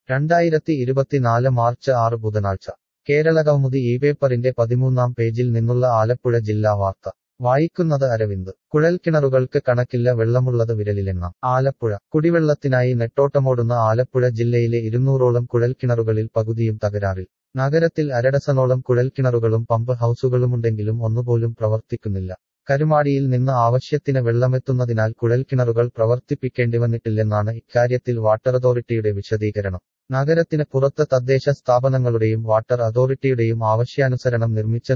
2024 March 6 ബുധനാഴ്ച കേരളകൗമുദി ഈ പേപ്പറിന്റെ 13-ാം പേജിൽ നിന്നുള്ള ആലപ്പുഴ ജില്ലാ വാർത്ത വായിക്കുന്നത് അരവിന്ദ്. കുഴൽക്കിണറുകൾക്ക് കണക്കില്ല, വെള്ളമുള്ളത് വിരലിലെണ്ണാം. ആലപ്പുഴ കുടിവെള്ളത്തിനായി നെട്ടോട്ടമോടുന്ന ആലപ്പുഴ ജില്ലയിലെ 200ഓളം കുഴൽക്കിണറുകളിൽ പകുതിയും തകരാറിൽ. നഗരത്തിൽ അരഡസനോളം കുഴൽക്കിണറുകളും പമ്പ് ഹൗസുകളുമുണ്ടെങ്കിലും ഒന്നുപോലും പ്രവർത്തിക്കുന്നില്ല. കരുമാടിയിൽ നിന്ന് ആവശ്യത്തിന് വെള്ളമെത്തുന്നതിനാൽ കുഴൽക്കിണറുകൾ പ്രവർത്തിപ്പിക്കേണ്ടിവന്നിട്ടില്ലെന്നാണ് ഇക്കാര്യത്തിൽ വാട്ടർ അതോറിറ്റിയുടെ വിശദീകരണം. നഗരത്തിന് പുറത്ത് തദ്ദേശ സ്ഥാപനങ്ങളുടെയും വാട്ടർ അതോറിറ്റിയുടെയും ആവശ്യാനുസരണം നിർമ്മിച്ച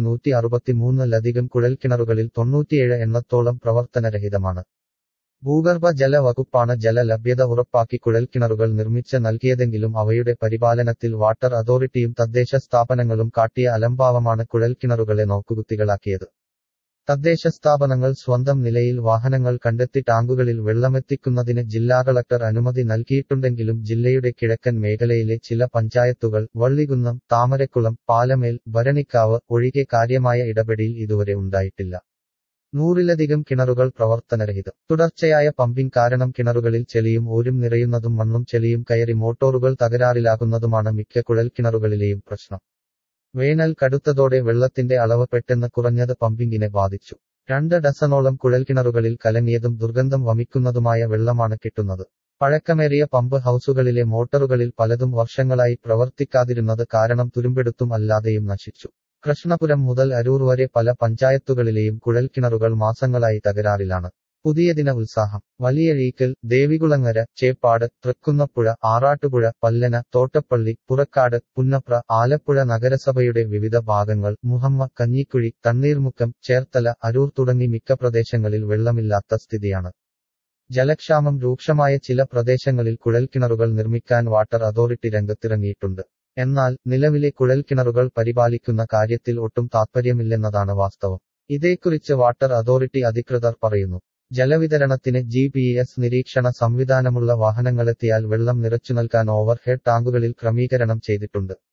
163ലധികം കുഴൽക്കിണറുകളിൽ 97 എണ്ണത്തോളം പ്രവർത്തനരഹിതമാണ്. ഭൂഗർഭ ജല വകുപ്പാണ് ജല ലഭ്യത ഉറപ്പാക്കി കുഴൽക്കിണറുകൾ നിർമ്മിച്ച് നൽകിയതെങ്കിലും അവയുടെ പരിപാലനത്തിൽ വാട്ടർ അതോറിറ്റിയും തദ്ദേശ സ്ഥാപനങ്ങളും കാട്ടിയ അലംഭാവമാണ് കുഴൽക്കിണറുകളെ നോക്കുകുത്തികളാക്കിയത്. തദ്ദേശ സ്ഥാപനങ്ങൾ സ്വന്തം നിലയിൽ വാഹനങ്ങൾ കണ്ടെത്തി ടാങ്കുകളിൽ വെള്ളമെത്തിക്കുന്നതിന് ജില്ലാ കളക്ടർ അനുമതി നൽകിയിട്ടുണ്ടെങ്കിലും ജില്ലയുടെ കിഴക്കൻ മേഖലയിലെ ചില പഞ്ചായത്തുകൾ വള്ളികുന്നം, താമരക്കുളം, പാലമേൽ, ഭരണിക്കാവ് ഒഴികെ കാര്യമായ ഇടപെടൽ ഇതുവരെ ഉണ്ടായിട്ടില്ല. 100ലധികം കിണറുകൾ പ്രവർത്തനരഹിതം. തുടർച്ചയായ പമ്പിംഗ് കാരണം കിണറുകളിൽ ചെളിയും ഓരും നിറയുന്നതും മണ്ണും ചെളിയും കയറി മോട്ടോറുകൾ തകരാറിലാകുന്നതുമാണ് മിക്ക കുഴൽക്കിണറുകളിലെയും പ്രശ്നം. വേനൽ കടുത്തതോടെ വെള്ളത്തിന്റെ അളവ് പെട്ടെന്ന് കുറഞ്ഞത് പമ്പിങ്ങിനെ ബാധിച്ചു. 2 ഡസനോളം കുഴൽക്കിണറുകളിൽ കലങ്ങിയതും ദുർഗന്ധം വമിക്കുന്നതുമായ വെള്ളമാണ് കിട്ടുന്നത്. പഴക്കമേറിയ പമ്പ് ഹൗസുകളിലെ മോട്ടോറുകളിൽ പലതും വർഷങ്ങളായി പ്രവർത്തിക്കാതിരുന്നത് കാരണം തുരുമ്പെടുത്തും അല്ലാതെയും നശിച്ചു. കൃഷ്ണപുരം മുതൽ അരൂർ വരെ പല പഞ്ചായത്തുകളിലെയും കുഴൽക്കിണറുകൾ മാസങ്ങളായി തകരാറിലാണ്. പുതിയതിന ഉത്സാഹം. വലിയഴീക്കൽ, ദേവികുളങ്ങര, ചേപ്പാട്, തൃക്കുന്നപ്പുഴ, ആറാട്ടുപുഴ, പല്ലന, തോട്ടപ്പള്ളി, പുറക്കാട്, പുന്നപ്ര, ആലപ്പുഴ നഗരസഭയുടെ വിവിധ ഭാഗങ്ങൾ, മുഹമ്മ, കഞ്ഞിക്കുഴി, തണ്ണീർമുക്കം, ചേർത്തല, അരൂർ തുടങ്ങി മിക്ക പ്രദേശങ്ങളിൽ വെള്ളമില്ലാത്ത സ്ഥിതിയാണ്. ജലക്ഷാമം രൂക്ഷമായ ചില പ്രദേശങ്ങളിൽ കുഴൽക്കിണറുകൾ നിർമ്മിക്കാൻ വാട്ടർ അതോറിറ്റി രംഗത്തിറങ്ങിയിട്ടുണ്ട്. എന്നാൽ നിലവിലെ കുഴൽക്കിണറുകൾ പരിപാലിക്കുന്ന കാര്യത്തിൽ ഒട്ടും താത്പര്യമില്ലെന്നതാണ് വാസ്തവം. ഇതേക്കുറിച്ച് വാട്ടർ അതോറിറ്റി അധികൃതർ പറയുന്നു. ജലവിതരണത്തിന് GPS നിരീക്ഷണ സംവിധാനമുള്ള വാഹനങ്ങളെത്തിയാൽ വെള്ളം നിറച്ചു നൽകാൻ ഓവർ ഹെഡ് ടാങ്കുകളിൽ ക്രമീകരണം ചെയ്തിട്ടുണ്ട്.